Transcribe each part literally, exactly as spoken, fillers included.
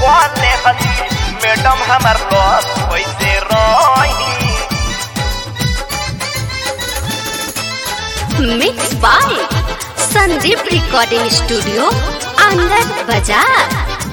कॉले हली मैडम हमार लव कैसे रही। Mix by Sandeep recording studio Anand Bazaar.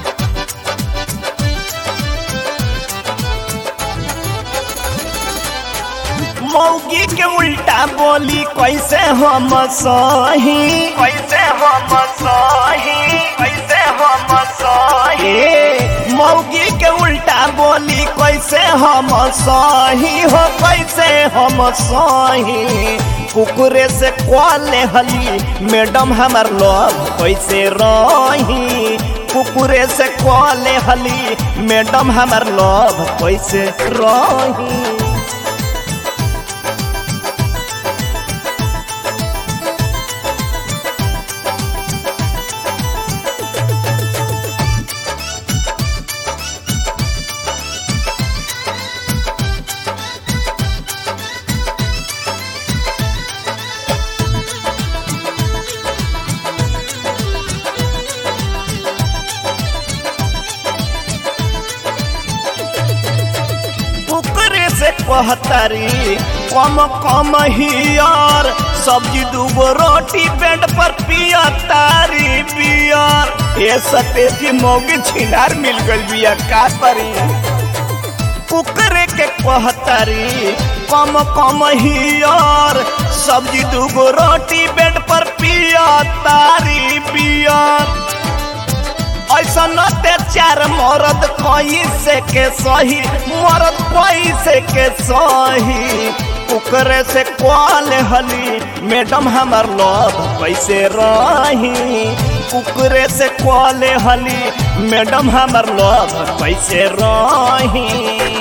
मौगी के उल्टा बोली कैसे हम सही, कैसे हम सही, कैसे हम सही। मौगी के उल्टा बोली कैसे हम सही हो, कैसे हम सही। कुकुरे से कॉले हली मैडम हमार लव कैसे रही। कुकुरे से कॉले हली मैडम हमार लव कैसे रही। से कहतारी कम कम हियर सब्जी दूगो रोटी बेड पर पिया तारी बियर। ये सतेजी मौगी छिनार मिल गई बिया का करी। कुकरे के कहतारी कम कम हियर सब्जी दूगो रोटी बेड पर पिया तारी बियर। ऐसा नते चार मरद कैसे के सही, मरद कैसे के सही। कुकरे से कॉले हली मैडम हमार लव कैसे रही। कुकरे से कॉले हली मैडम हमार लव कैसे रही।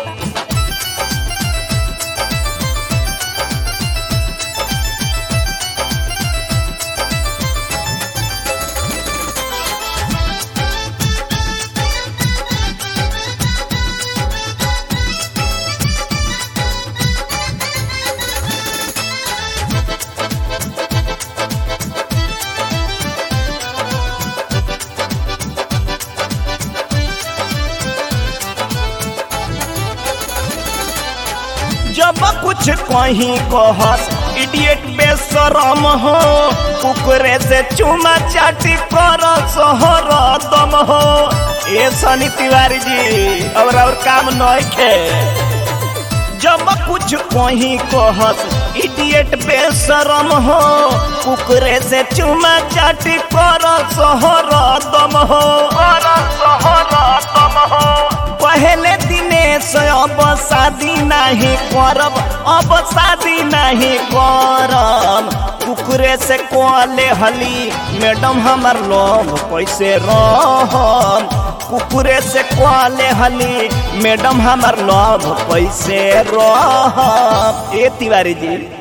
जब कुछ कहीं कहस इडियट बेशरम हो। कुकरे से चुमा चाटी कर सोहर दम हो। ए सनी तिवारी जी और और काम नहीं खे। जब कुछ कहीं कहस इडियट बेशरम हो। कुकरे से चुमा चाटी कर सोहर दम हो, कर सोहर दम हो। पहले दिनेश अब शादी नहीं करब, अब शादी नहीं करब। कुकरे से कॉले हली मैडम हमार लव कैसे रहब। कुकरे से कॉले हली मैडम हमार लव कैसे रहब। ए तिवारी जी